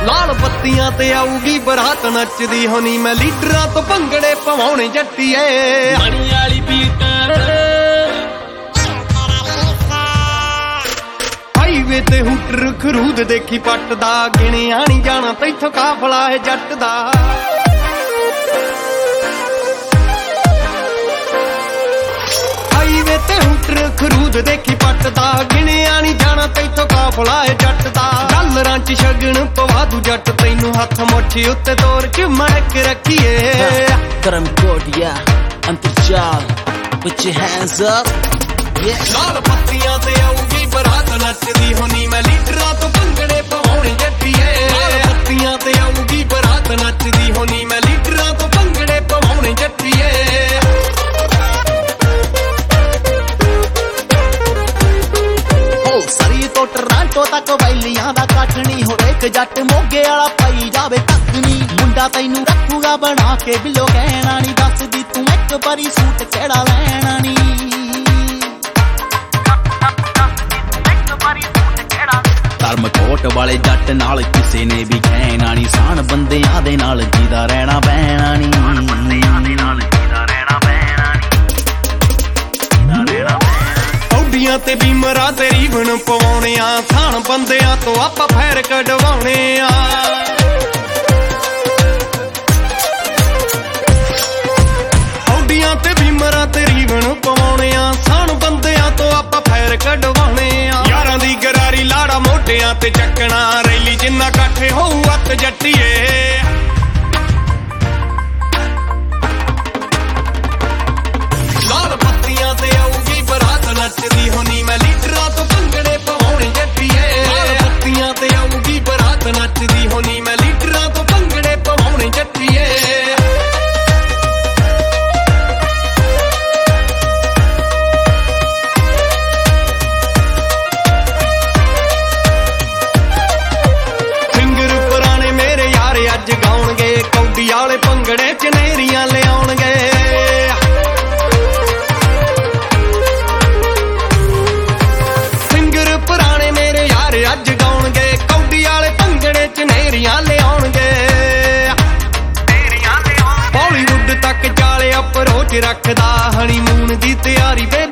ਲਾਲ ਬੱਤੀਆਂ ਤੇ ਆਊਗੀ ਬਰਾਤ ਨੱਚਦੀ ਹੋਣੀ ਮੈਂ ਲੀਡਰਾਂ ਤੋਂ ਭੰਗੜੇ ਪਵਾਉਣੇ ਜੱਟੀਏ ਮਣੀ ਵਾਲੀ ਬੀਟ ਹਾਈਵੇ ਤੇ ਹੂਟਰ ਖਰੂਦ ਦੇਖੀ ਪੱਟਦਾ ਗਿਣਿਆ ਨਹੀਂ ਜਾਣਾ ਤੈਥੋਂ ਕਾਫਲਾ ਹੈ ਜੱਟ ਦਾ ਹਾਈਵੇ ਤੇ ਹੂਟਰ ਖਰੂਦ ਦੇਖੀ ਪੱਟਦਾ ਗਿਣਿਆ ਨਹੀਂ ਜਾਣਾ ਤੈਥੋਂ ਕਾਫਲਾ ਹੈ ਜੱਟ ਦਾ ਡਾਲਰਾਂ ਚ ਸ਼ਗਨ ਪਵਾ ਦੂ ਜੱਟ ਤੈਨੂੰ ਹੱਥ ਮੁੱਠੀ ਉੱਤੇ ਤੋਰ ਚ ਮੜਕ ਰੱਖੀਏ ਕਰਮ ਕੋਟਿਆ ਅੰਤਰਜਾਲ put your hands up ਲਾਲ ਪੱਤੀਆਂ ਤੇ ਆਊਗੀ ਬਰਾਤ ਨੱਚਦੀ ਹੋਣੀ ਮੈਂ ਲੀਡਰਾਂ ਤੋਂ ਭੰਗੜੇ ਪਵਾਉਣੇ ਜੱਟੀਏ ਲਾਲ ਪੱਤੀਆਂ ਤੇ ਆਊਗੀ ਬਰਾਤ ਨੱਚਦੀ ਹੋਣੀ ਮੈਂ ਲੀਡਰਾਂ ਤੋਂ ਭੰਗੜੇ ਪਵਾਉਣੇ ਜੱਟੀਏ ਸਰੀ ਤੋਂ ਟਰਾਂਟੋ ਤੱਕ ਵੈਲੀਆਂ ਦਾ ਕੱਟਣੀ ਹੋ ਇੱਕ ਜੱਟ ਮੋਗੇ ਵਾਲਾ ਪਾਈ ਜਾਵੇ ਤੱਕ ਨੀ ਮੁੰਡਾ ਤੈਨੂੰ ਰੱਖੂਗਾ ਬਣਾ ਕੇ ਬਿਲੋ ਕਹਿਣਾ ਨੀ ਦੱਸਦੀ ਤੂੰ ਇੱਕ ਵਾਰੀ ਸੂਟ ਕਿਹੜਾ ਲੈਣਾ ਨੀ ਧਰਮਕੋਟ ਵਾਲੇ ਜੱਟ ਨਾਲ ਕਿਸੇ ਨੇ ਵੀ ਕਹਿਣਾ ਨੀ ਸਾਨ ਬੰਦਿਆਂ ਦੇ ਨਾਲ ਜੀਦਾ ਰਹਿਣਾ ਪੈਣਾ ਨੀ ਤੇ ਬੀਮਰਾਂ ਤੇ ਰੀਵਨ ਪਵਾਉਣੇ ਆ ਸਾਨ ਬੰਦਿਆਂ ਤੋਂ ਆਪਾਂ ਫੈਰ ਕਢਵਾਉਣੇ ਆ ਔਡੀਆਂ ਤੇ ਬੀਮਰਾਂ ਤੇ ਰੀਵਨ ਪਵਾਉਣੇ ਆ ਸਾਨ ਬੰਦਿਆਂ ਤੋਂ ਆਪਾਂ ਫੈਰ ਕਢਵਾਉਣੇ ਆ ਯਾਰਾਂ ਦੀ ਗਰਾਰੀ ਲਾੜਾ ਮੋਢਿਆਂ ਤੇ ਚੱਕਣਾ ਰੈਲੀ ਜਿੰਨਾ ਇਕੱਠੇ ਹੋਊ ਅੱਤ ਜੱਟੀਏ ਲਾਲ ਪੱਤੀਆਂ ਤੇ ਆਊਗੀ ਬਰਾਤ ਨੱਚਦੀ ਹੋਣੀ ਮੈਂ ਲੀਡਰਾਂ ਤੋਂ ਭੰਗੜੇ ਪਵਾਉਣੇ ਜੱਟੀਏ ਲਾਲ ਪੱਤੀਆਂ ਤੇ ਆਊਗੀ ਬਰਾਤ ਨੱਚਦੀ ਹੋਣੀ ਮੈਂ ਲੀਡਰਾਂ ਤੋਂ ਭੰਗੜੇ ਪਵਾਉਣੇ ਜੱਟੀਏ ਸਿੰਗਰ ਪੁਰਾਣੇ ਮੇਰੇ ਯਾਰ ਅੱਜ ਗਾਉਣਗੇ ਕੌਡੀ ਵਾਲੇ ਭੰਗੜੇ ਚ ਨੇਰੀਆਂ ਲਿਆਉਣਗੇ ਅੱਜ ਗਾਉਣਗੇ ਕੌਡੀ ਵਾਲੇ ਭੰਗੜੇ ਚ ਨੇਰੀਆਂ ਲਿਆਉਣਗੇ ਬਾਲੀਵੁੱਡ ਤੱਕ ਚਾਲੇ ਅਪਰੋਚ ਰੱਖਦਾ ਹਨੀਮੂਨ ਦੀ ਤਿਆਰੀ